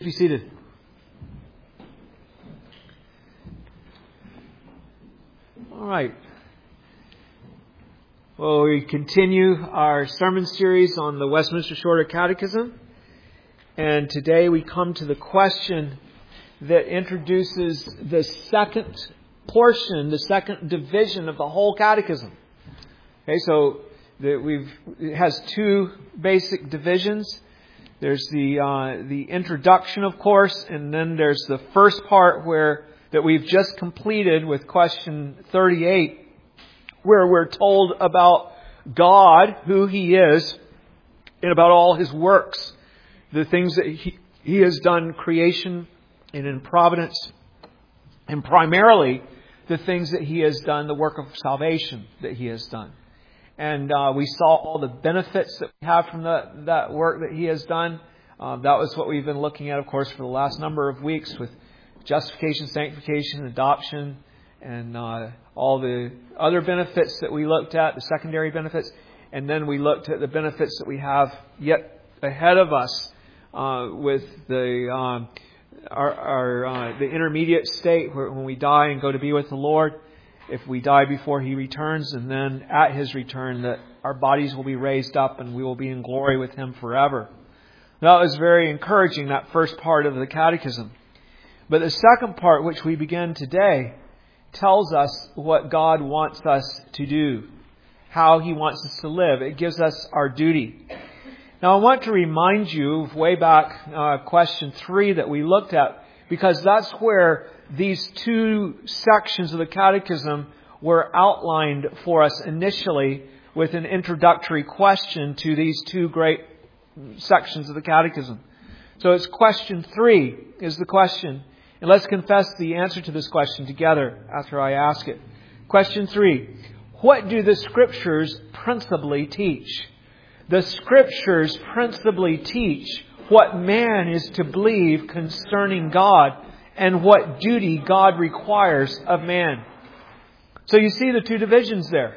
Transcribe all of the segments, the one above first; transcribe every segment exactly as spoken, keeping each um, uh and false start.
Be seated. All right. Well, we continue our sermon series on the Westminster Shorter Catechism. And today we come to the question that introduces the second portion, the second division of the whole catechism. Okay, so that we've it has two basic divisions. There's the uh, the introduction, of course, and then there's the first part where that we've just completed with question thirty-eight, where we're told about God, who He is, and about all His works, the things that He, he has done, creation and in providence, and primarily the things that He has done, the work of salvation that He has done. And uh, we saw all the benefits that we have from the, that work that He has done. Uh, that was what we've been looking at, of course, for the last number of weeks with justification, sanctification, adoption, and uh, all the other benefits that we looked at, the secondary benefits. And then we looked at the benefits that we have yet ahead of us uh, with the um, our, our uh, the intermediate state where when we die and go to be with the Lord. If we die before He returns, and then at His return that our bodies will be raised up and we will be in glory with Him forever. That was very encouraging, that first part of the catechism. But the second part, which we begin today, tells us what God wants us to do, how He wants us to live. It gives us our duty. Now I want to remind you of way back uh, question three that we looked at, because that's where these two sections of the catechism were outlined for us initially with an introductory question to these two great sections of the catechism. So it's question three is the question. And let's confess the answer to this question together after I ask it. Question three. What do the Scriptures principally teach? The Scriptures principally teach what man is to believe concerning God and what duty God requires of man. So you see the two divisions there.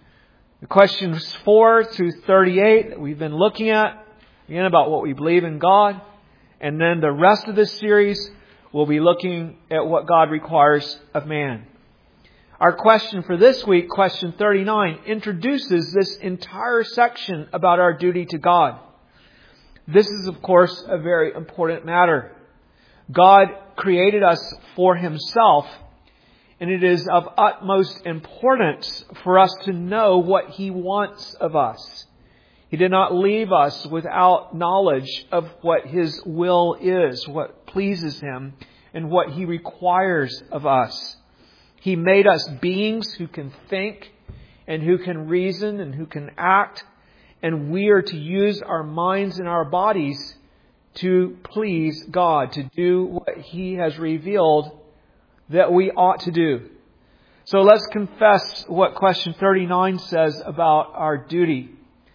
The questions four through thirty-eight that we've been looking at, again about what we believe in God. And then the rest of this series, we'll be looking at what God requires of man. Our question for this week, question thirty-nine, introduces this entire section about our duty to God. This is, of course, a very important matter. God created us for Himself, and it is of utmost importance for us to know what He wants of us. He did not leave us without knowledge of what His will is, what pleases Him, and what He requires of us. He made us beings who can think, and who can reason, and who can act, and we are to use our minds and our bodies to please God, to do what He has revealed that we ought to do. So let's confess what question thirty-nine says about our duty.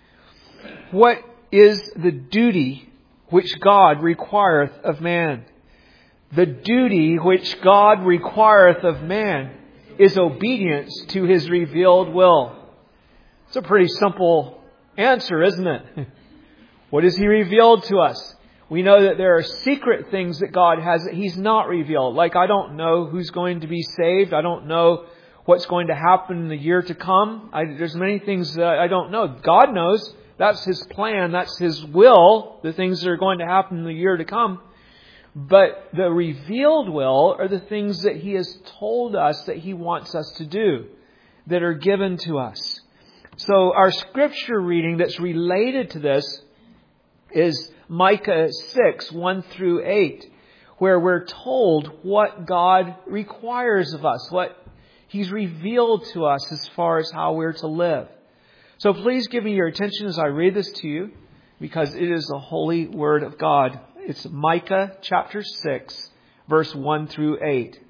What is the duty which God requireth of man? The duty which God requireth of man is obedience to His revealed will. It's a pretty simple answer, isn't it? What has He revealed to us? We know that there are secret things that God has that He's not revealed. Like, I don't know who's going to be saved. I don't know what's going to happen in the year to come. I, there's many things that I don't know. God knows. That's His plan. That's His will. The things that are going to happen in the year to come. But the revealed will are the things that He has told us that He wants us to do, that are given to us. So our scripture reading that's related to this is Micah six, one through eight, where we're told what God requires of us, what He's revealed to us as far as how we're to live. So please give me your attention as I read this to you, because it is the holy word of God. It's Micah chapter six, verse one through eight.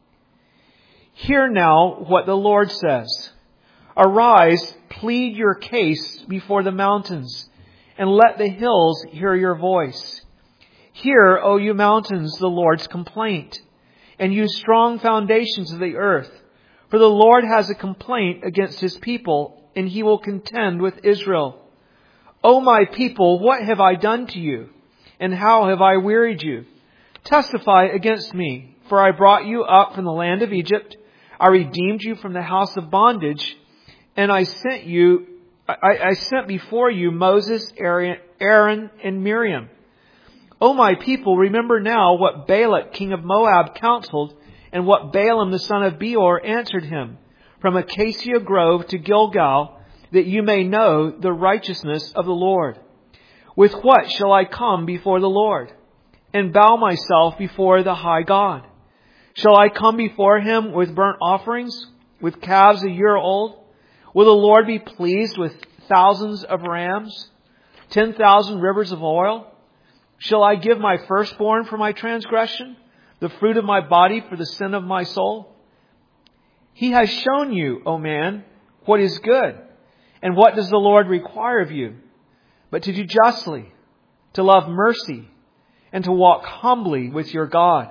Hear now what the Lord says. Arise, plead your case before the mountains, and let the hills hear your voice. Hear, O you mountains, the Lord's complaint, and you strong foundations of the earth. For the Lord has a complaint against His people, and He will contend with Israel. O my people, what have I done to you? And how have I wearied you? testify against me, for I brought you up from the land of Egypt. I redeemed you from the house of bondage, and I sent you, I, I sent before you Moses, Aaron, Aaron, and Miriam. O my people, remember now what Balak, king of Moab, counseled, and what Balaam, the son of Beor, answered him, from Acacia Grove to Gilgal, that you may know the righteousness of the Lord. With what shall I come before the Lord, and bow myself before the high God? Shall I come before Him with burnt offerings, with calves a year old? Will the Lord be pleased with thousands of rams, ten thousand rivers of oil? Shall I give my firstborn for my transgression, the fruit of my body for the sin of my soul? He has shown you, O man, what is good, and what does the Lord require of you, but to do justly, to love mercy, and to walk humbly with your God.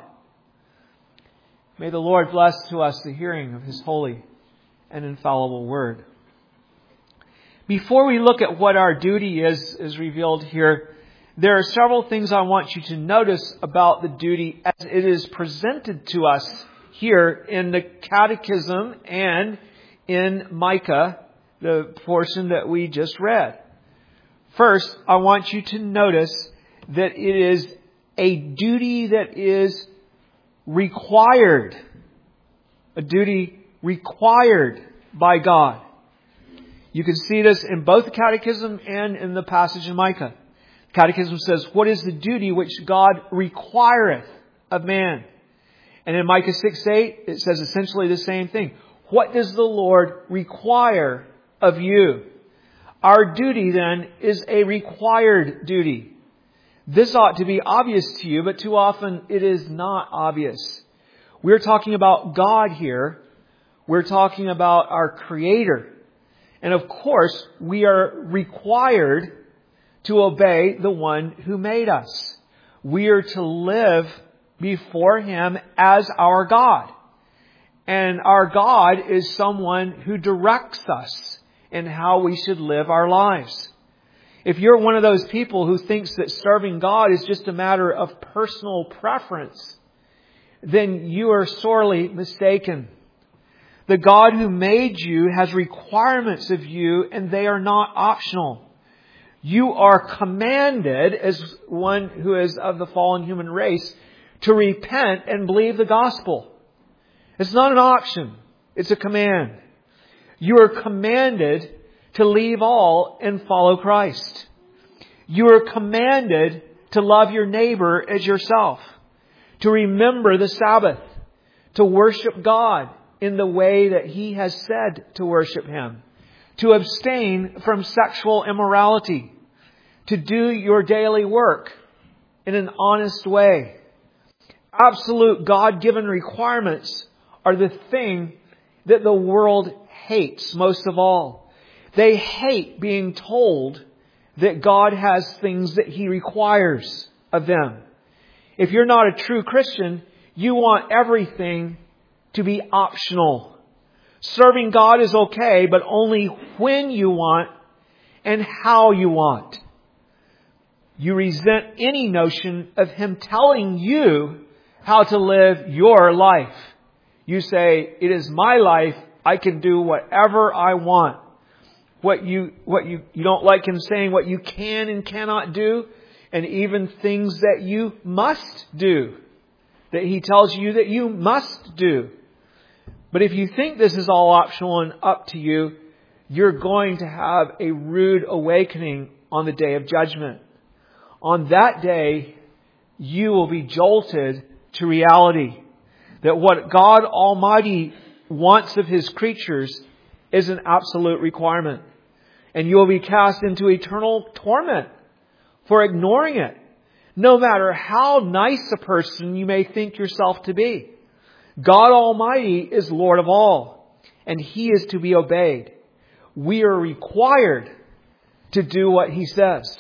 May the Lord bless to us the hearing of His holy and infallible word. Before we look at what our duty is, is revealed here, there are several things I want you to notice about the duty as it is presented to us here in the Catechism and in Micah, the portion that we just read. First, I want you to notice that it is a duty that is required. A duty required by God. You can see this in both the Catechism and in the passage in Micah. The Catechism says, what is the duty which God requireth of man? And in Micah six eight, it says essentially the same thing. What does the Lord require of you? Our duty then is a required duty. This ought to be obvious to you, but too often it is not obvious. We're talking about God here. We're talking about our Creator. And of course, we are required to obey the one who made us. We are to live before Him as our God. And our God is someone who directs us in how we should live our lives. If you're one of those people who thinks that serving God is just a matter of personal preference, then you are sorely mistaken. The God who made you has requirements of you, and they are not optional. You are commanded, as one who is of the fallen human race, to repent and believe the gospel. It's not an option. It's a command. You are commanded to leave all and follow Christ. You are commanded to love your neighbor as yourself, to remember the Sabbath, to worship God in the way that He has said to worship Him, to abstain from sexual immorality, to do your daily work in an honest way. Absolute God-given requirements are the thing that the world hates most of all. They hate being told that God has things that He requires of them. If you're not a true Christian, you want everything to be optional. Serving God is okay, but only when you want and how you want. You resent any notion of Him telling you how to live your life. You say, it is my life. I can do whatever I want. What you, what you, you don't like Him saying what you can and cannot do, and even things that you must do, that He tells you that you must do. But if you think this is all optional and up to you, you're going to have a rude awakening on the day of judgment. On that day, you will be jolted to reality that what God Almighty wants of His creatures is an absolute requirement. And you will be cast into eternal torment for ignoring it, no matter how nice a person you may think yourself to be. God Almighty is Lord of all, and He is to be obeyed. We are required to do what He says.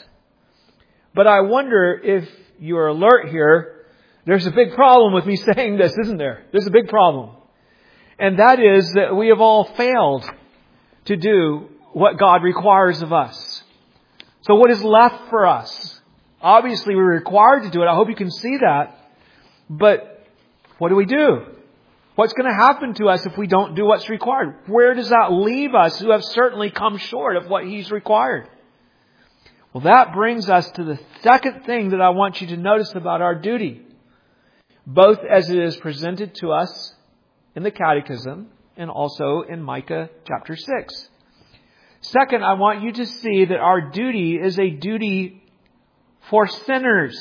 But I wonder if you're alert here, there's a big problem with me saying this, isn't there? There's a big problem. And that is that we have all failed to do what God requires of us. So what is left for us? Obviously, we're required to do it. I hope you can see that. But what do we do? What's going to happen to us if we don't do what's required? Where does that leave us who have certainly come short of what He's required? Well, that brings us to the second thing that I want you to notice about our duty, both as it is presented to us in the Catechism and also in Micah chapter six. Second, I want you to see that our duty is a duty for sinners.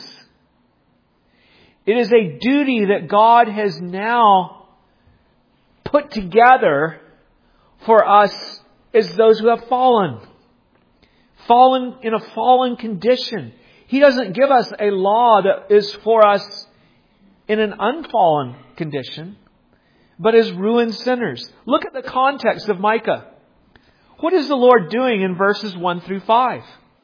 It is a duty that God has now put together for us as those who have fallen. Fallen in a fallen condition. He doesn't give us a law that is for us in an unfallen condition, but as ruined sinners. Look at the context of Micah. What is the Lord doing in verses one through five?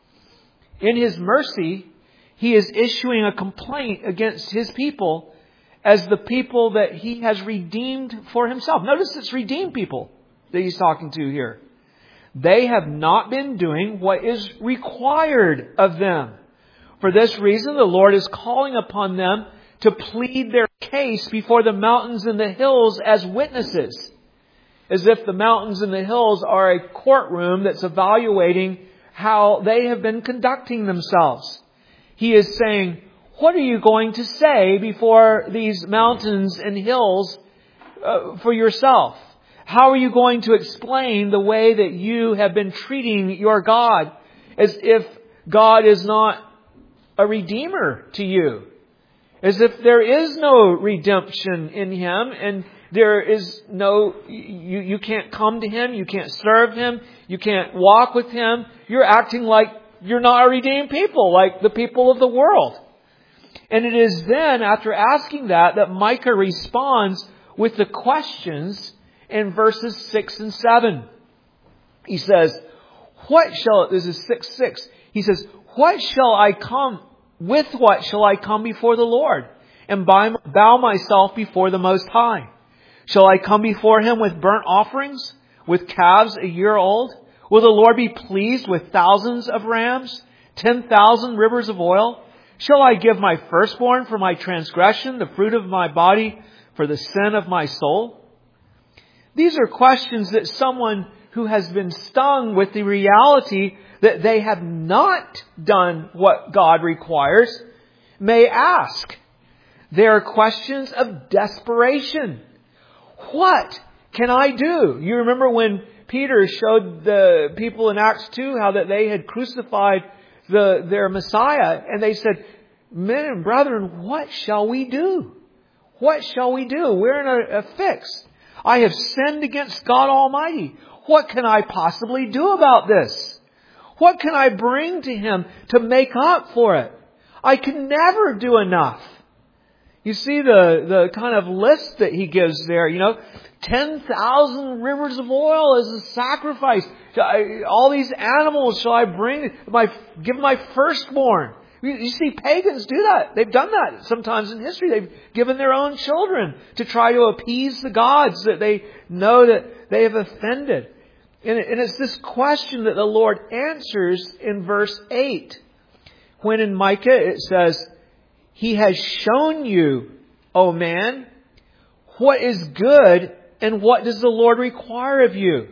In His mercy, He is issuing a complaint against His people as the people that He has redeemed for Himself. Notice it's redeemed people that He's talking to here. They have not been doing what is required of them. For this reason, the Lord is calling upon them to plead their case before the mountains and the hills as witnesses. As if the mountains and the hills are a courtroom that's evaluating how they have been conducting themselves. He is saying, what are you going to say before these mountains and hills uh, for yourself? How are you going to explain the way that you have been treating your God as if God is not a redeemer to you? As if there is no redemption in Him and there is no, you, you can't come to Him, you can't serve Him, you can't walk with Him. You're acting like you're not a redeemed people, like the people of the world. And it is then, after asking that, that Micah responds with the questions in verses six and seven. He says, what shall, this is six six. He says, what shall I come, with what shall I come before the Lord and bow myself before the Most High? Shall I come before Him with burnt offerings, with calves a year old? Will the Lord be pleased with thousands of rams, ten thousand rivers of oil? Shall I give my firstborn for my transgression, the fruit of my body for the sin of my soul? These are questions that someone who has been stung with the reality that they have not done what God requires may ask. They are questions of desperation. What can I do? You remember when Peter showed the people in Acts two how that they had crucified the, their Messiah, and they said, men and brethren, what shall we do? What shall we do? We're in a, a fix. I have sinned against God Almighty. What can I possibly do about this? What can I bring to Him to make up for it? I can never do enough. You see the, the kind of list that he gives there, you know, ten thousand rivers of oil as a sacrifice. All these animals shall I bring, my, give my firstborn. You see, pagans do that. They've done that sometimes in history. They've given their own children to try to appease the gods that they know that they have offended. And it's this question that the Lord answers in verse eight. When in Micah it says, He has shown you, O man, what is good and what does the Lord require of you.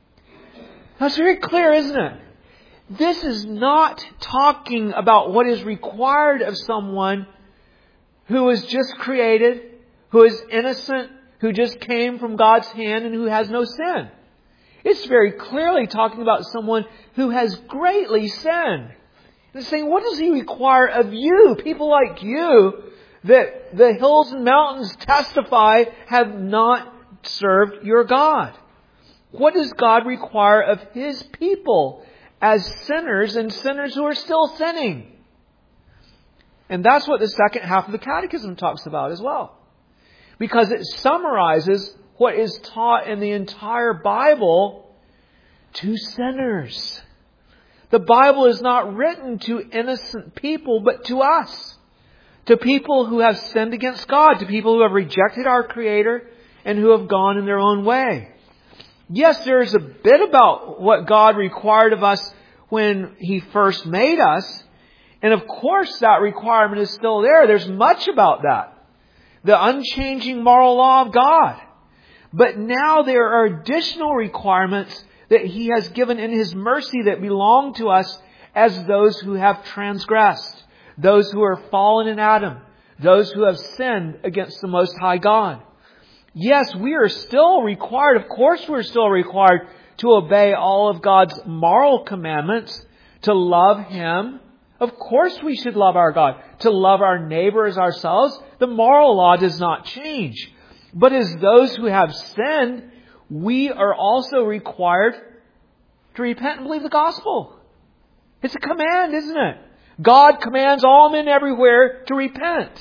That's very clear, isn't it? This is not talking about what is required of someone who is just created, who is innocent, who just came from God's hand and who has no sin. It's very clearly talking about someone who has greatly sinned. And it's saying, what does He require of you, people like you, that the hills and mountains testify have not served your God? What does God require of His people as sinners and sinners who are still sinning? And that's what the second half of the Catechism talks about as well. Because it summarizes what is taught in the entire Bible to sinners. The Bible is not written to innocent people, but to us. To people who have sinned against God. To people who have rejected our Creator and who have gone in their own way. Yes, there's a bit about what God required of us when He first made us. And of course that requirement is still there. There's much about that. the unchanging moral law of God. But now there are additional requirements that He has given in His mercy that belong to us as those who have transgressed, those who are fallen in Adam, those who have sinned against the Most High God. Yes, we are still required, of course we're still required to obey all of God's moral commandments, to love Him. Of course we should love our God, to love our neighbor as ourselves. The moral law does not change. But as those who have sinned, we are also required to repent and believe the gospel. It's a command, isn't it? God commands all men everywhere to repent.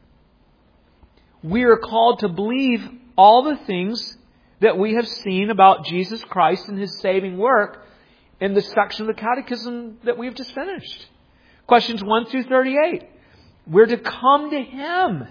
We are called to believe all the things that we have seen about Jesus Christ and His saving work in the section of the Catechism that we've just finished. Questions one through thirty-eight. We're to come to Him,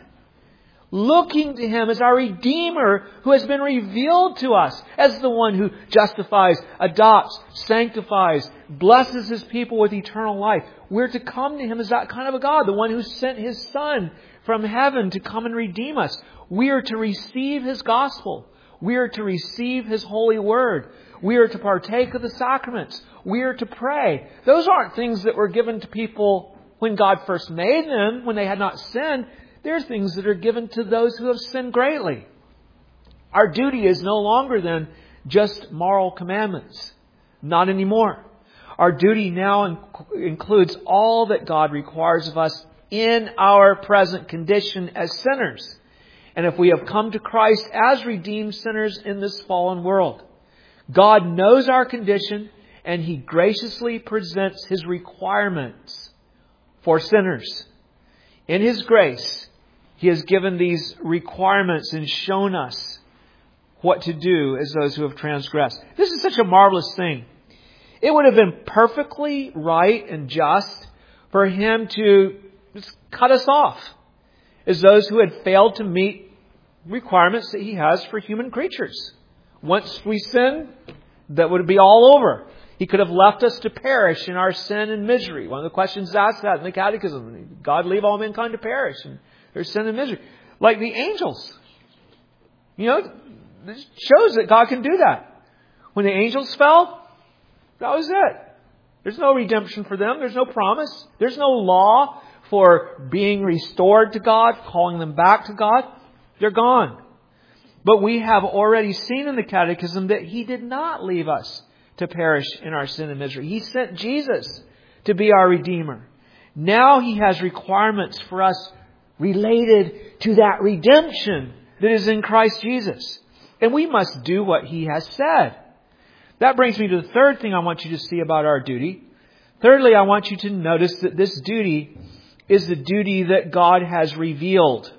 looking to Him as our Redeemer who has been revealed to us as the one who justifies, adopts, sanctifies, blesses His people with eternal life. We're to come to Him as that kind of a God, the one who sent His Son from heaven to come and redeem us. We are to receive His gospel. We are to receive His holy word. We are to partake of the sacraments. We are to pray. Those aren't things that were given to people when God first made them, when they had not sinned. They're things that are given to those who have sinned greatly. Our duty is no longer then just moral commandments. Not anymore. Our duty now includes all that God requires of us in our present condition as sinners. And if we have come to Christ as redeemed sinners in this fallen world, God knows our condition and He graciously presents His requirements for sinners. In His grace, He has given these requirements and shown us what to do as those who have transgressed. This is such a marvelous thing. It would have been perfectly right and just for Him to just cut us off as those who had failed to meet requirements that He has for human creatures. Once we sin, that would be all over. He could have left us to perish in our sin and misery. One of the questions asked that in the Catechism. Did God leave all mankind to perish in their sin and misery? Like the angels. You know, this shows that God can do that. When the angels fell, that was it. There's no redemption for them. There's no promise. There's no law for being restored to God, calling them back to God. They're gone. But we have already seen in the Catechism that He did not leave us to perish in our sin and misery. He sent Jesus to be our Redeemer. Now He has requirements for us related to that redemption that is in Christ Jesus. And we must do what He has said. That brings me to the third thing I want you to see about our duty. Thirdly, I want you to notice that this duty is the duty that God has revealed.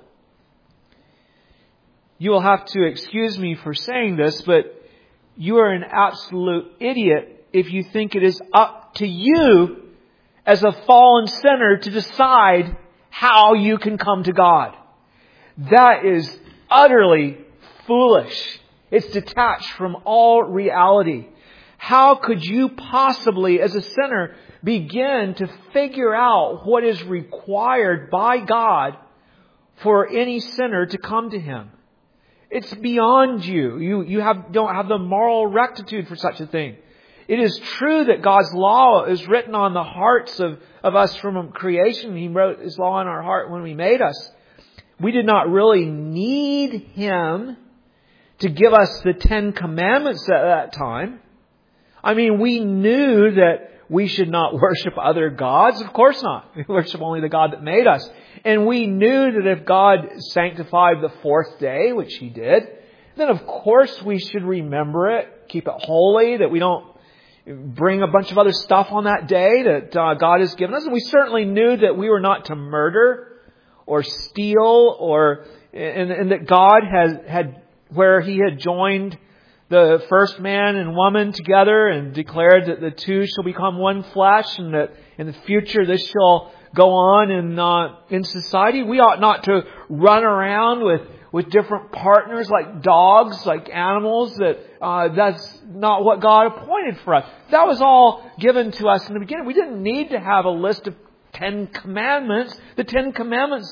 You will have to excuse me for saying this, but you are an absolute idiot if you think it is up to you as a fallen sinner to decide how you can come to God. That is utterly foolish. It's detached from all reality. How could you possibly, as a sinner, begin to figure out what is required by God for any sinner to come to Him? It's beyond you. You, you have, don't have the moral rectitude for such a thing. It is true that God's law is written on the hearts of, of us from creation. He wrote His law on our heart when He made us. We did not really need Him to give us the Ten Commandments at that time. I mean, we knew that we should not worship other gods. Of course not. We worship only the God that made us. And we knew that if God sanctified the fourth day, which He did, then of course we should remember it, keep it holy, that we don't bring a bunch of other stuff on that day that uh, God has given us. And we certainly knew that we were not to murder or steal, or and, and that God has had, where He had joined the first man and woman together and declared that the two shall become one flesh, and that in the future this shall go on in uh, in society. We ought not to run around with, with different partners like dogs, like animals. That uh, that's not what God appointed for us. That was all given to us in the beginning. We didn't need to have a list of Ten Commandments. The Ten Commandments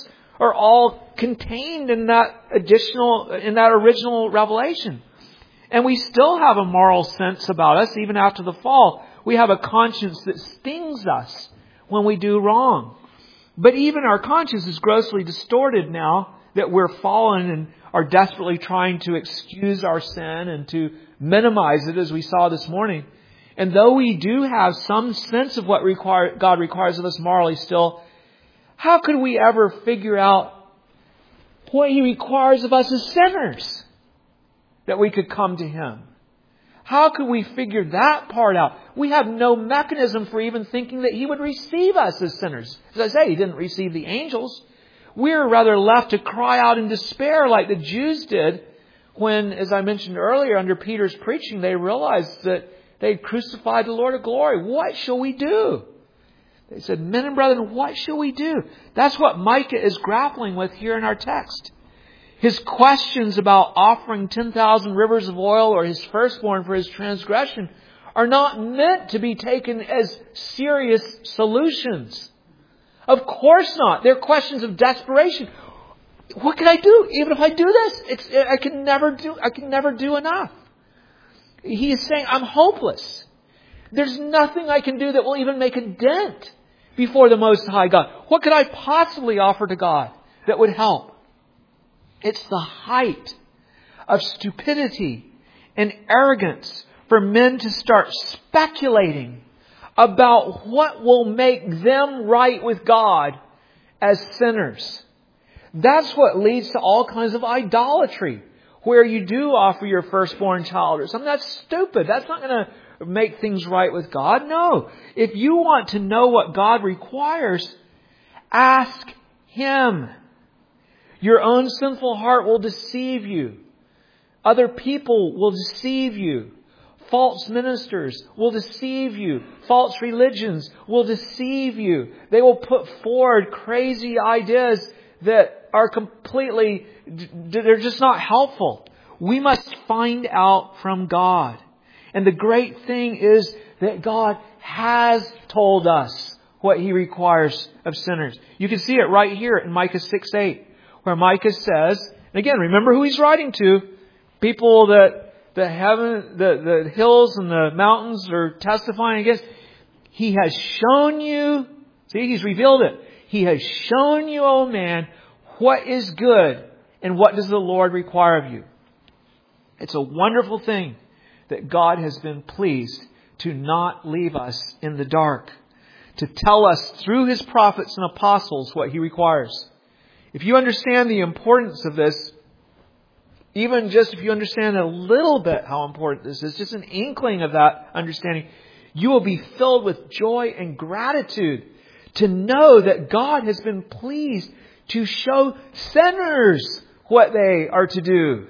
are all contained in that additional, in that original revelation. And we still have a moral sense about us, even after the fall. We have a conscience that stings us when we do wrong. But even our conscience is grossly distorted now that we're fallen and are desperately trying to excuse our sin and to minimize it, as we saw this morning. And though we do have some sense of what require, God requires of us morally still, how could we ever figure out what He requires of us as sinners that we could come to Him? How could we figure that part out? We have no mechanism for even thinking that He would receive us as sinners. As I say, He didn't receive the angels. We're rather left to cry out in despair like the Jews did when, as I mentioned earlier, under Peter's preaching, they realized that they had crucified the Lord of glory. What shall we do? They said, men and brethren, what shall we do? That's what Micah is grappling with here in our text. His questions about offering ten thousand rivers of oil or his firstborn for his transgression are not meant to be taken as serious solutions. Of course not. They're questions of desperation. What can I do? Even if I do this, it's, I can never do, I can never do enough. He is saying, I'm hopeless. There's nothing I can do that will even make a dent before the Most High God. What could I possibly offer to God that would help? It's the height of stupidity and arrogance for men to start speculating about what will make them right with God as sinners. That's what leads to all kinds of idolatry, where you do offer your firstborn child or something. That's stupid. That's not going to make things right with God. No. If you want to know what God requires, ask Him. Your own sinful heart will deceive you. Other people will deceive you. False ministers will deceive you. False religions will deceive you. They will put forward crazy ideas that are completely, they're just not helpful. We must find out from God. And the great thing is that God has told us what He requires of sinners. You can see it right here in Micah six eight, where Micah says, and again, remember who he's writing to, people that the heaven, the, the hills and the mountains are testifying against. He has shown you, see, He's revealed it. He has shown you, O man, what is good and what does the Lord require of you. It's a wonderful thing that God has been pleased to not leave us in the dark, to tell us through His prophets and apostles what He requires. If you understand the importance of this, even just if you understand a little bit how important this is, just an inkling of that understanding, you will be filled with joy and gratitude to know that God has been pleased to show sinners what they are to do.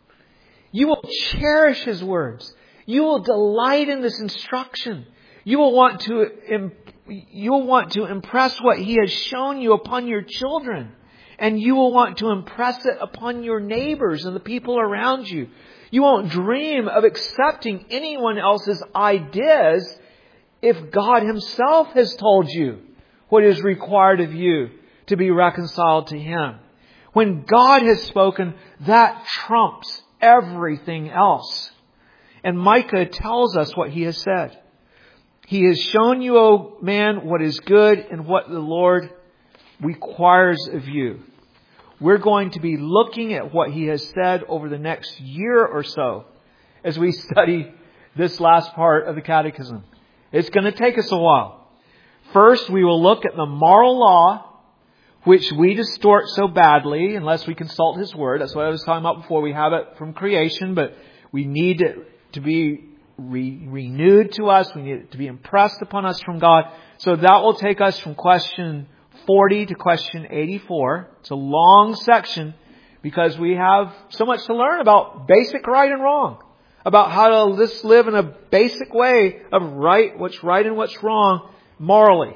You will cherish His words. You will delight in this instruction. You will want to, you will want to impress what He has shown you upon your children. And you will want to impress it upon your neighbors and the people around you. You won't dream of accepting anyone else's ideas if God Himself has told you what is required of you to be reconciled to Him. When God has spoken, that trumps everything else. And Micah tells us what he has said. He has shown you, O man, what is good and what the Lord requires of you. We're going to be looking at what He has said over the next year or so as we study this last part of the Catechism. It's going to take us a while. First, we will look at the moral law, which we distort so badly unless we consult His Word. That's what I was talking about before. We have it from creation, but we need it to be re- renewed to us. We need it to be impressed upon us from God. So that will take us from question forty to question eighty-four. It's a long section because we have so much to learn about basic right and wrong, about how to just live in a basic way of right, what's right and what's wrong morally.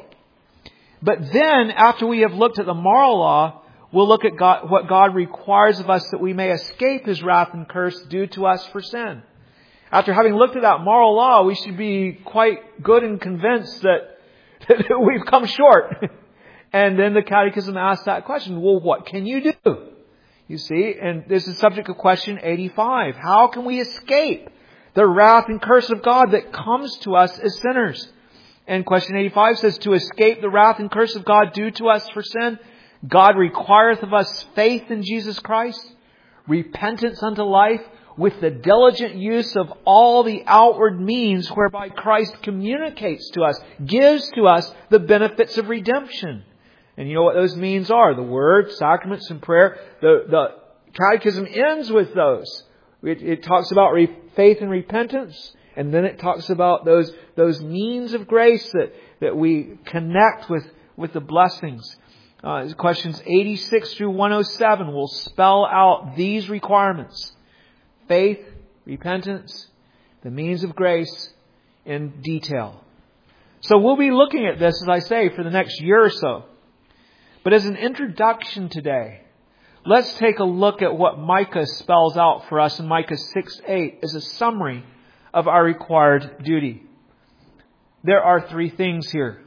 But then, after we have looked at the moral law, we'll look at God, what God requires of us that we may escape His wrath and curse due to us for sin. After having looked at that moral law, we should be quite good and convinced that, that we've come short. And then the Catechism asks that question, well, what can you do? You see, and this is subject of question eighty-five. How can we escape the wrath and curse of God that comes to us as sinners? And question eighty-five says, to escape the wrath and curse of God due to us for sin, God requireth of us faith in Jesus Christ, repentance unto life, with the diligent use of all the outward means whereby Christ communicates to us, gives to us the benefits of redemption. And you know what those means are. The Word, sacraments, and prayer. The, the Catechism ends with those. It, it talks about re, faith and repentance. And then it talks about those, those means of grace that, that we connect with, with the blessings. Uh, questions eighty-six through one oh seven will spell out these requirements. Faith, repentance, the means of grace in detail. So we'll be looking at this, as I say, for the next year or so. But as an introduction today, let's take a look at what Micah spells out for us in Micah six eight as a summary of our required duty. There are three things here.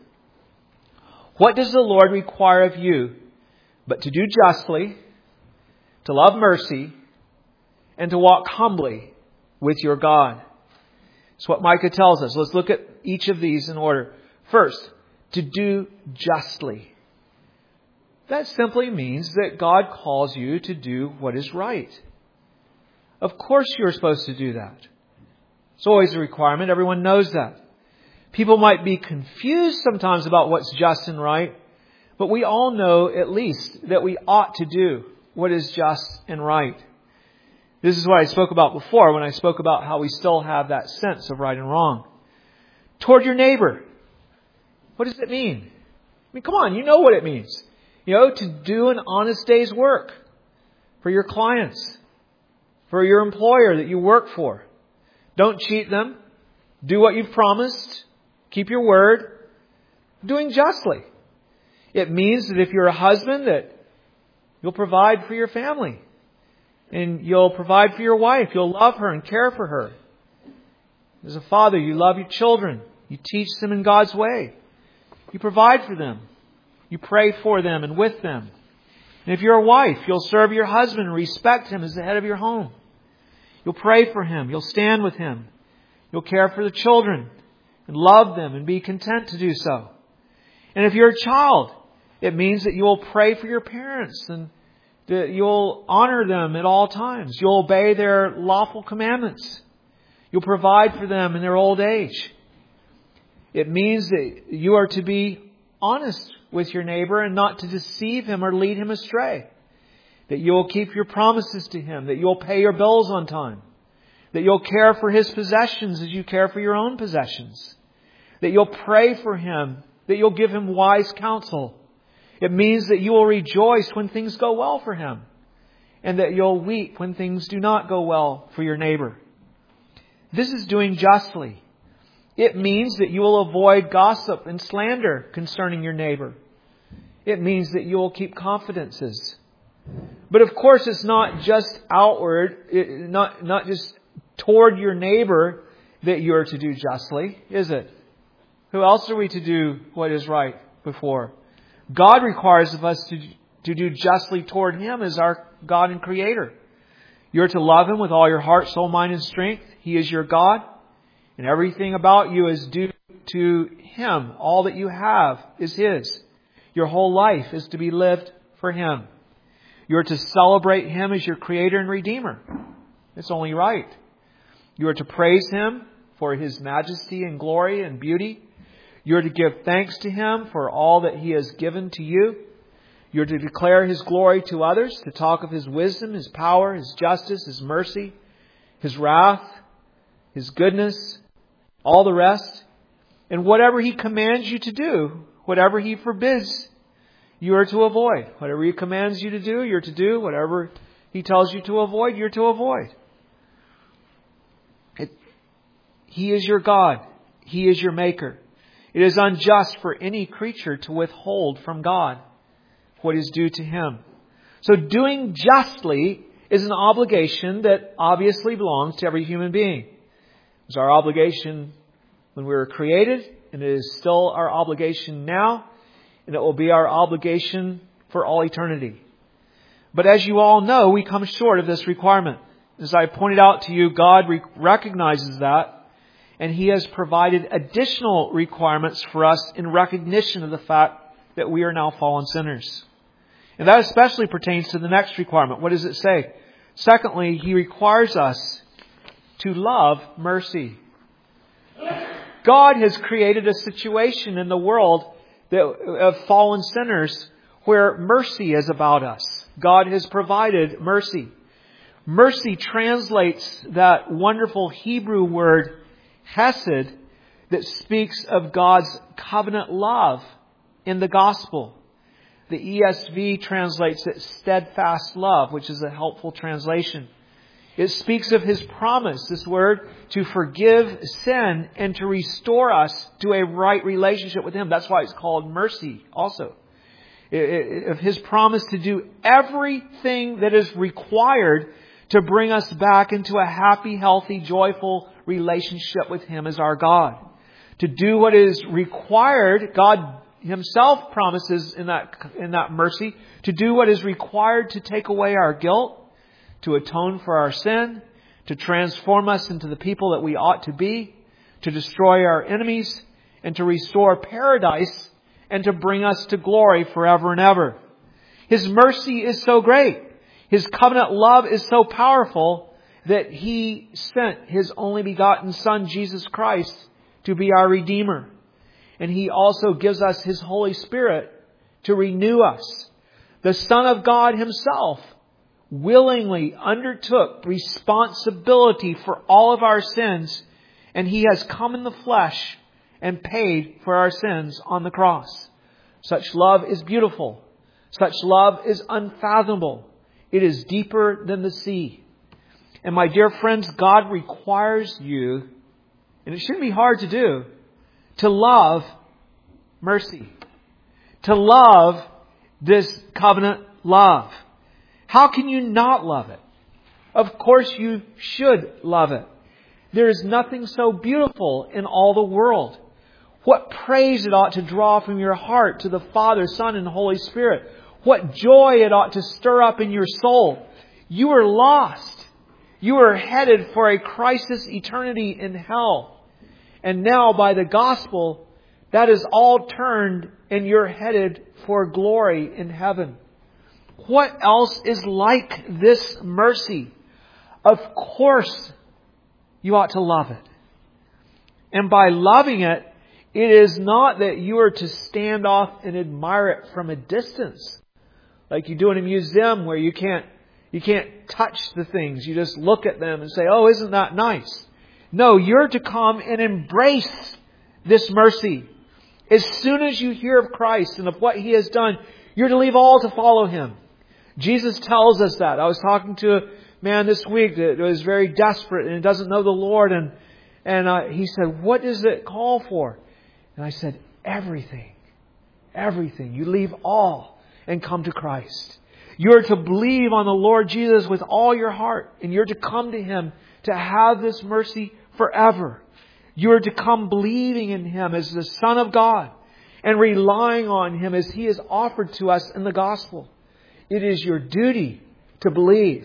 What does the Lord require of you but to do justly, to love mercy, and to walk humbly with your God? That's what Micah tells us. Let's look at each of these in order. First, to do justly. That simply means that God calls you to do what is right. Of course you're supposed to do that. It's always a requirement. Everyone knows that. People might be confused sometimes about what's just and right, but we all know at least that we ought to do what is just and right. This is what I spoke about before when I spoke about how we still have that sense of right and wrong. Toward your neighbor. What does it mean? I mean, come on, you know what it means. You know, to do an honest day's work for your clients, for your employer that you work for. Don't cheat them. Do what you've promised. Keep your word. Doing justly. It means that if you're a husband, that you'll provide for your family. And you'll provide for your wife. You'll love her and care for her. As a father, you love your children. You teach them in God's way. You provide for them. You pray for them and with them. And if you're a wife, you'll serve your husband and respect him as the head of your home. You'll pray for him. You'll stand with him. You'll care for the children and love them and be content to do so. And if you're a child, it means that you'll pray for your parents and that you'll honor them at all times. You'll obey their lawful commandments. You'll provide for them in their old age. It means that you are to be honest with your neighbor and not to deceive him or lead him astray. That you'll keep your promises to him. That you'll pay your bills on time. That you'll care for his possessions as you care for your own possessions. That you'll pray for him. That you'll give him wise counsel. It means that you will rejoice when things go well for him. And that you'll weep when things do not go well for your neighbor. This is doing justly. It means that you will avoid gossip and slander concerning your neighbor. It means that you will keep confidences. But of course, it's not just outward, not, not just toward your neighbor that you are to do justly, is it? Who else are we to do what is right before? God requires of us to, to do justly toward Him as our God and Creator. You're to love Him with all your heart, soul, mind, and strength. He is your God. And everything about you is due to Him. All that you have is His. Your whole life is to be lived for Him. You're to celebrate Him as your Creator and Redeemer. It's only right. You are to praise Him for His majesty and glory and beauty. You're to give thanks to Him for all that He has given to you. You're to declare His glory to others, to talk of His wisdom, His power, His justice, His mercy, His wrath, His goodness, all the rest. And whatever He commands you to do, whatever He forbids, you are to avoid. Whatever He commands you to do, you're to do. Whatever He tells you to avoid, you're to avoid. It, he is your God. He is your Maker. It is unjust for any creature to withhold from God what is due to Him. So doing justly is an obligation that obviously belongs to every human being. It was our obligation when we were created, and it is still our obligation now. and it will be our obligation for all eternity. But as you all know, we come short of this requirement. As I pointed out to you, God re- recognizes that, and He has provided additional requirements for us in recognition of the fact that we are now fallen sinners. And that especially pertains to the next requirement. What does it say? Secondly, He requires us to love mercy. God has created a situation in the world that, of fallen sinners where mercy is about us. God has provided mercy. Mercy translates that wonderful Hebrew word hesed that speaks of God's covenant love in the gospel. The E S V translates it steadfast love, which is a helpful translation. It speaks of His promise, this word, to forgive sin and to restore us to a right relationship with Him. That's why it's called mercy also. Of His promise to do everything that is required to bring us back into a happy, healthy, joyful relationship with Him as our God. To do what is required, God Himself promises in that, in that mercy, to do what is required to take away our guilt, to atone for our sin, to transform us into the people that we ought to be, to destroy our enemies, and to restore paradise, and to bring us to glory forever and ever. His mercy is so great. His covenant love is so powerful that He sent His only begotten Son, Jesus Christ, to be our Redeemer. And He also gives us His Holy Spirit to renew us. The Son of God Himself willingly undertook responsibility for all of our sins, and He has come in the flesh and paid for our sins on the cross. Such love is beautiful. Such love is unfathomable. It is deeper than the sea. And my dear friends, God requires you, and it shouldn't be hard to do, to love mercy. To love this covenant love. How can you not love it? Of course you should love it. There is nothing so beautiful in all the world. What praise it ought to draw from your heart to the Father, Son, and Holy Spirit. What joy it ought to stir up in your soul. You are lost. You are headed for a crisis eternity in hell. And now by the gospel, that is all turned and you're headed for glory in heaven. What else is like this mercy? Of course, you ought to love it. And by loving it, it is not that you are to stand off and admire it from a distance. Like you do in a museum where you can't, you can't touch the things. You just look at them and say, oh, isn't that nice? No, you're to come and embrace this mercy. As soon as you hear of Christ and of what He has done, you're to leave all to follow Him. Jesus tells us that. I was talking to a man this week that was very desperate and doesn't know the Lord. And, and uh, he said, what does it call for? And I said, everything. Everything. You leave all and come to Christ. You're to believe on the Lord Jesus with all your heart. And you're to come to Him to have this mercy forever. You're to come believing in Him as the Son of God and relying on Him as He is offered to us in the gospel. It is your duty to believe.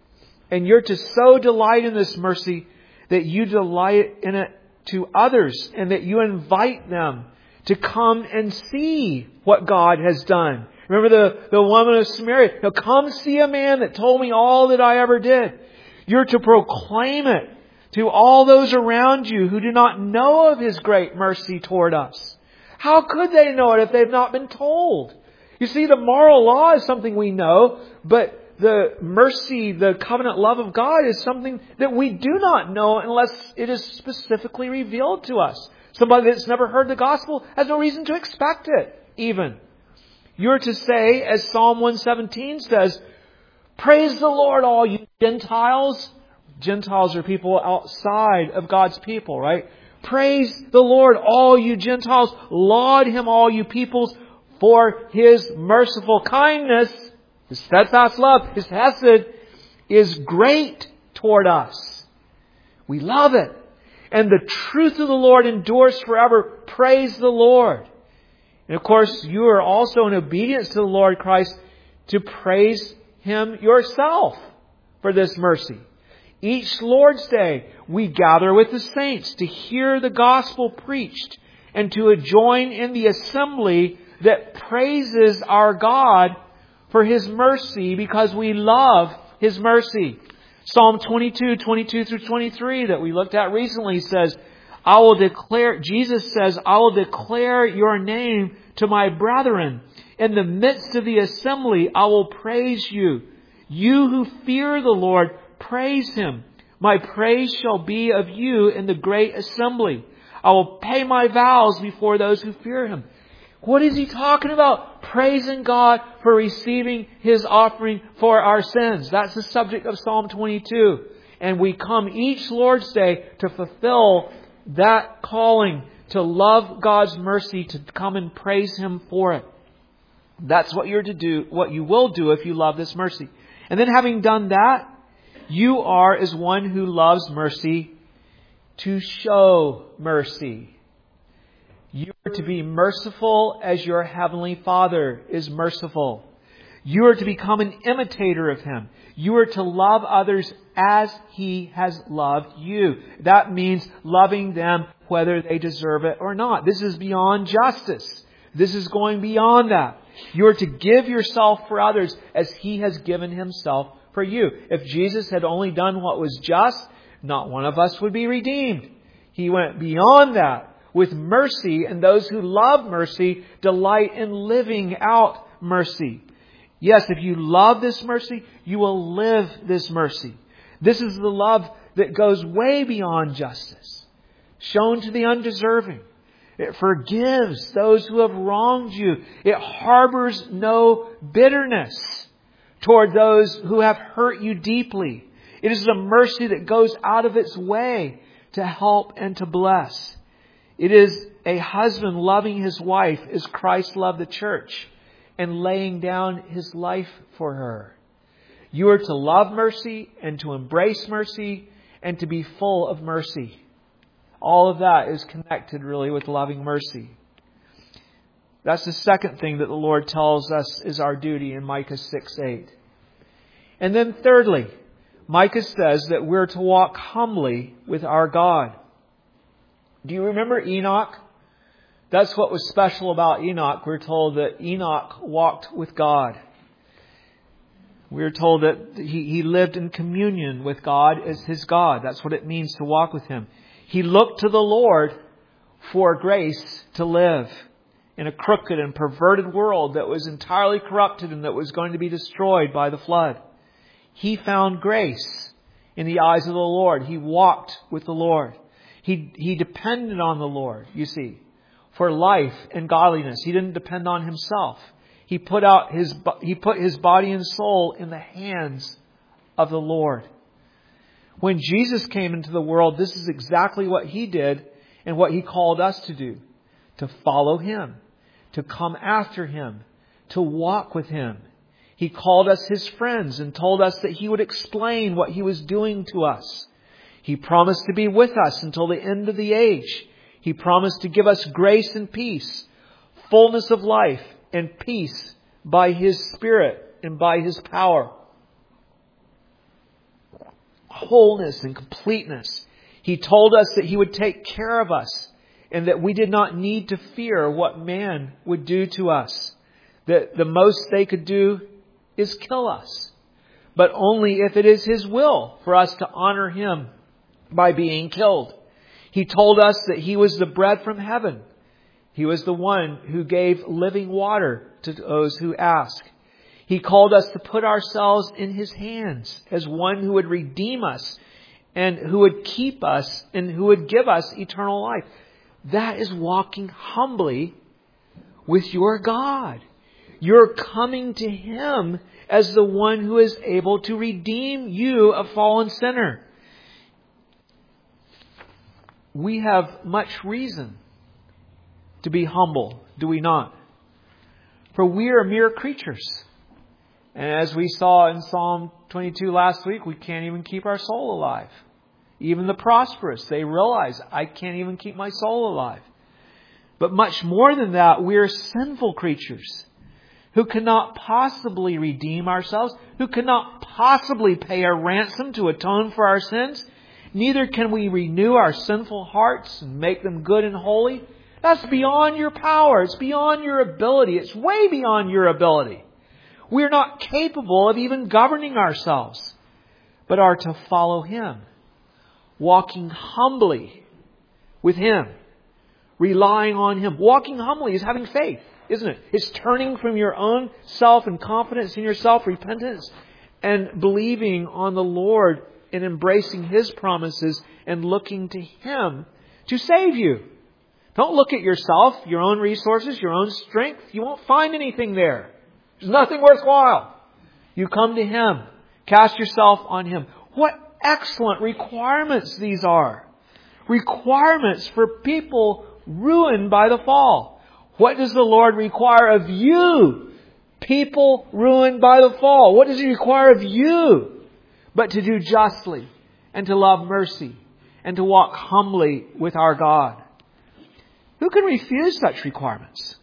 And you're to so delight in this mercy that you delight in it to others and that you invite them to come and see what God has done. Remember the, the woman of Samaria. Now come see a man that told me all that I ever did. You're to proclaim it to all those around you who do not know of His great mercy toward us. How could they know it if they've not been told? You see, the moral law is something we know, but the mercy, the covenant love of God is something that we do not know unless it is specifically revealed to us. Somebody that's never heard the gospel has no reason to expect it, even. You're to say, as Psalm one seventeen says, praise the Lord, all you Gentiles. Gentiles are people outside of God's people, right? Praise the Lord, all you Gentiles. Laud Him, all you peoples, for His merciful kindness, His steadfast love, His hesed, is great toward us. We love it. And the truth of the Lord endures forever. Praise the Lord. And of course, you are also in obedience to the Lord Christ to praise Him yourself for this mercy. Each Lord's Day, we gather with the saints to hear the gospel preached and to join in the assembly that praises our God for His mercy because we love His mercy. Psalm twenty-two, twenty-two through twenty-three that we looked at recently says, I will declare, Jesus says, I will declare your name to my brethren. In the midst of the assembly, I will praise you. You who fear the Lord, praise Him. My praise shall be of you in the great assembly. I will pay my vows before those who fear Him. What is he talking about? Praising God for receiving His offering for our sins. That's the subject of Psalm twenty-two. And we come each Lord's Day to fulfill that calling, to love God's mercy, to come and praise Him for it. That's what you're to do, what you will do if you love this mercy. And then having done that, you are as one who loves mercy to show mercy. You are to be merciful as your Heavenly Father is merciful. You are to become an imitator of Him. You are to love others as He has loved you. That means loving them whether they deserve it or not. This is beyond justice. This is going beyond that. You are to give yourself for others as He has given Himself for you. If Jesus had only done what was just, not one of us would be redeemed. He went beyond that with mercy, and those who love mercy delight in living out mercy. Yes, if you love this mercy, you will live this mercy. This is the love that goes way beyond justice, shown to the undeserving. It forgives those who have wronged you. It harbors no bitterness toward those who have hurt you deeply. It is a mercy that goes out of its way to help and to bless. It is a husband loving his wife as Christ loved the church and laying down His life for her. You are to love mercy and to embrace mercy and to be full of mercy. All of that is connected really with loving mercy. That's the second thing that the Lord tells us is our duty in Micah six eight. And then thirdly, Micah says that we're to walk humbly with our God. Do you remember Enoch? That's what was special about Enoch. We're told that Enoch walked with God. We're told that he, he lived in communion with God as his God. That's what it means to walk with Him. He looked to the Lord for grace to live in a crooked and perverted world that was entirely corrupted and that was going to be destroyed by the flood. He found grace in the eyes of the Lord. He walked with the Lord. He, he depended on the Lord, you see, for life and godliness. He didn't depend on himself. He put out his, he put his body and soul in the hands of the Lord. When Jesus came into the world, this is exactly what He did and what He called us to do. To follow Him, to come after Him, to walk with Him. He called us His friends and told us that He would explain what He was doing to us. He promised to be with us until the end of the age. He promised to give us grace and peace, fullness of life and peace by His Spirit and by His power. Wholeness and completeness. He told us that He would take care of us and that we did not need to fear what man would do to us. That the most they could do is kill us, but only if it is His will for us to honor Him by being killed. He told us that He was the bread from heaven. He was the one who gave living water to those who ask. He called us to put ourselves in His hands as one who would redeem us and who would keep us and who would give us eternal life. That is walking humbly with your God. You're coming to Him as the one who is able to redeem you, a fallen sinner. We have much reason to be humble, do we not? For we are mere creatures. And as we saw in Psalm twenty-two last week, we can't even keep our soul alive. Even the prosperous, they realize, I can't even keep my soul alive. But much more than that, we are sinful creatures who cannot possibly redeem ourselves, who cannot possibly pay a ransom to atone for our sins. Neither can we renew our sinful hearts and make them good and holy. That's beyond your power. It's beyond your ability. It's way beyond your ability. We're not capable of even governing ourselves, but are to follow Him, walking humbly with Him, relying on Him. Walking humbly is having faith, isn't it? It's turning from your own self and confidence in yourself, repentance, and believing on the Lord and embracing His promises and looking to Him to save you. Don't look at yourself, your own resources, your own strength. You won't find anything there. There's nothing worthwhile. You come to Him. Cast yourself on Him. What excellent requirements these are. Requirements for people ruined by the fall. What does the Lord require of you? People ruined by the fall. What does He require of you? But to do justly and to love mercy and to walk humbly with our God. Who can refuse such requirements?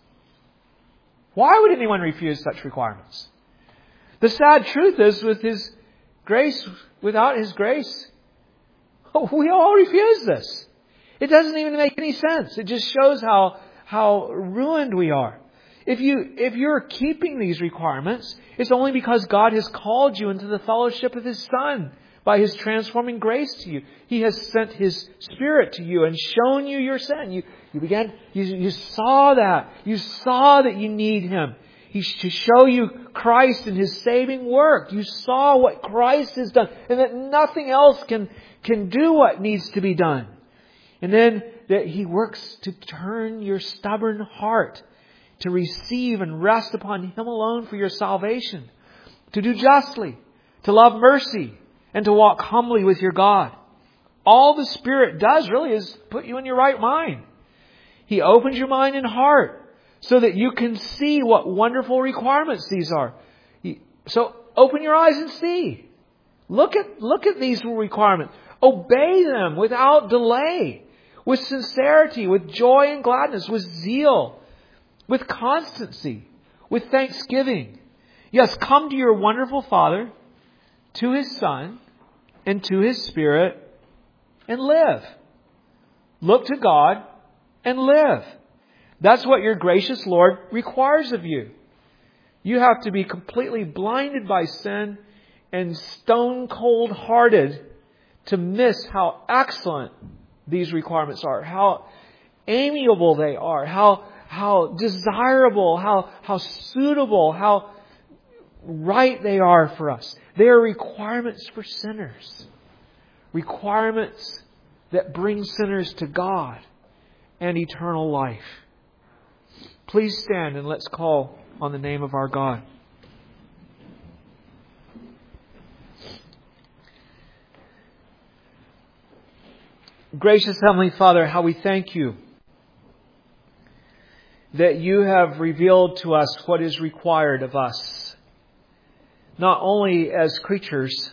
Why would anyone refuse such requirements? The sad truth is, with His grace, without His grace, we all refuse this. It doesn't even make any sense. It just shows how, how ruined we are. If you, if you're keeping these requirements, it's only because God has called you into the fellowship of His Son by His transforming grace to you. He has sent His Spirit to you and shown you your sin. You, you began, you, you saw that. You saw that you need Him. He's to show you Christ and His saving work. You saw what Christ has done and that nothing else can, can do what needs to be done. And then that He works to turn your stubborn heart to receive and rest upon Him alone for your salvation. To do justly, to love mercy, and to walk humbly with your God. All the Spirit does really is put you in your right mind. He opens your mind and heart so that you can see what wonderful requirements these are. So open your eyes and see. Look at, look at these requirements. Obey them without delay, with sincerity, with joy and gladness, with zeal, with constancy, with thanksgiving. Yes, come to your wonderful Father, to His Son, and to His Spirit, and live. Look to God and live. That's what your gracious Lord requires of you. You have to be completely blinded by sin and stone cold hearted to miss how excellent these requirements are, how amiable they are, how, how desirable, how, how suitable, how right they are for us. They are requirements for sinners. Requirements that bring sinners to God and eternal life. Please stand and let's call on the name of our God. Gracious Heavenly Father, how we thank You that You have revealed to us what is required of us. Not only as creatures,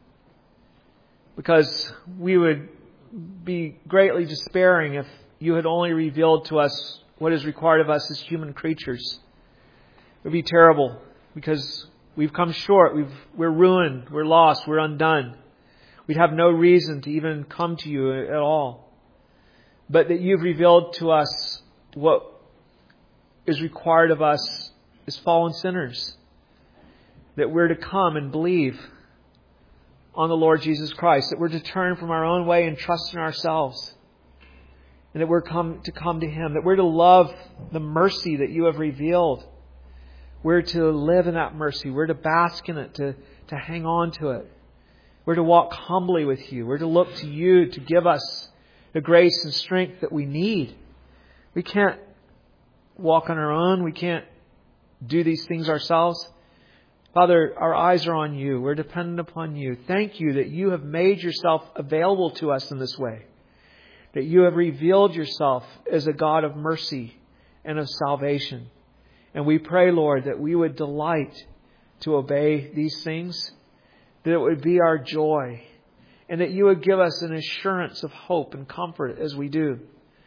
because we would be greatly despairing if You had only revealed to us what is required of us as human creatures. It would be terrible because we've come short, we've, we're ruined, we're lost, we're undone. We'd have no reason to even come to You at all. But that You've revealed to us what is required of us as fallen sinners. That we're to come and believe on the Lord Jesus Christ. That we're to turn from our own way and trust in ourselves. And that we're come to come to Him. That we're to love the mercy that You have revealed. We're to live in that mercy. We're to bask in it, to, to hang on to it. We're to walk humbly with You. We're to look to You to give us the grace and strength that we need. We can't walk on our own. We can't do these things ourselves. Father, our eyes are on You. We're dependent upon You. Thank You that You have made Yourself available to us in this way. That You have revealed Yourself as a God of mercy and of salvation. And we pray, Lord, that we would delight to obey these things. That it would be our joy. And that You would give us an assurance of hope and comfort as we do.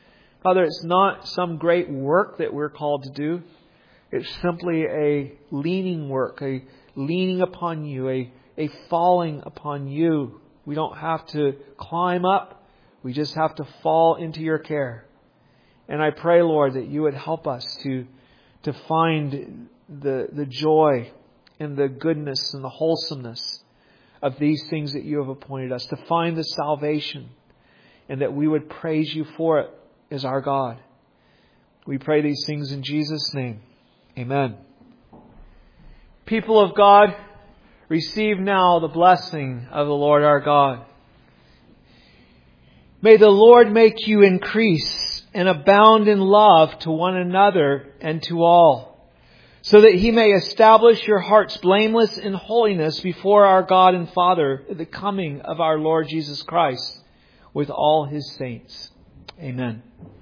Father, it's not some great work that we're called to do. It's simply a leaning work, a leaning upon you, a, a falling upon you. We don't have to climb up. We just have to fall into your care. And I pray, Lord, that you would help us to, to find the, the joy and the goodness and the wholesomeness of these things that you have appointed us, to find the salvation, and that we would praise you for it as our God. We pray these things in Jesus' name. Amen. People of God, receive now the blessing of the Lord our God. May the Lord make you increase and abound in love to one another and to all, so that He may establish your hearts blameless in holiness before our God and Father at the coming of our Lord Jesus Christ with all His saints. Amen.